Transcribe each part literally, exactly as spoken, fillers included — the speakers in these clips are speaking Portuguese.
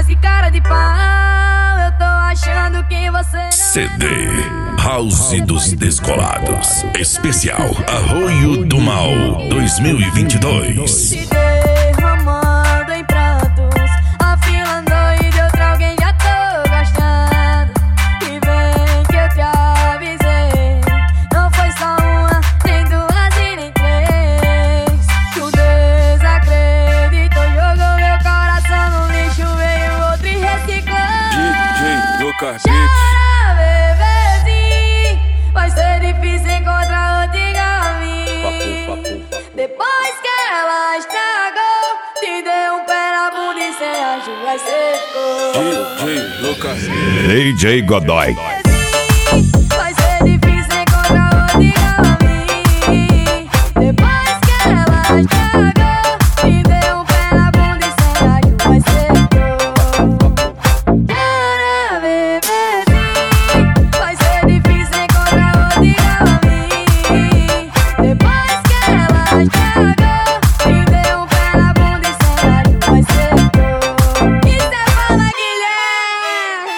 mas que cara de pau. Eu tô achando que você não... C D House dos Descolados. Especial Arroio do Mal dois mil e vinte e dois. Te derramando em pratos, afilando e de outra alguém já tô gastando. E vem que eu te avisei, não foi só uma, nem duas e nem três. Tu desacreditou, jogou meu coração no lixo, veio outro e reciclou. D J Lucas Chora, bebezinho, vai ser difícil encontrar outro igual a mim. Depois que ela estragou, te deu um pé na bunda e sem ajuda secou. D J Lucas D J Godoy. Vai ser difícil encontrar outro igual a mim. Depois que ela estragou, te deu um pé na bunda e sem ajuda secou. Chora, bebezinho, vai ser difícil encontrar outro igual a mim. Depois que ela estragou, te deu um pé na bunda e sem ajuda secou. Isso é fala, Guilherme.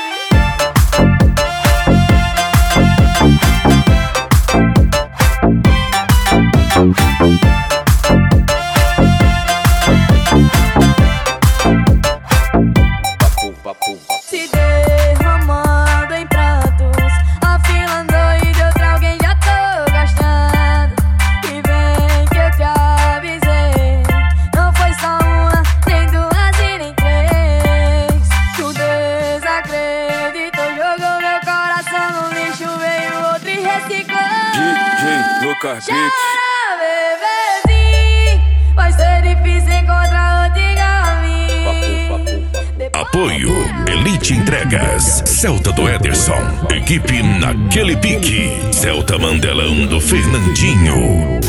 Se derramando em pratos, afilando e de outra alguém já tô gastando. E vem que eu te avisei, não foi só uma, nem duas e nem três. Tu desacreditou, jogou meu coração no lixo, veio outro e reciclou. D J Lucas Chora, bebezinho, vai ser difícil encontrar outro igual a mim. Apoio Elite Entregas, Celta do Ederson, equipe naquele pique, Celta Mandelão do Fernandinho.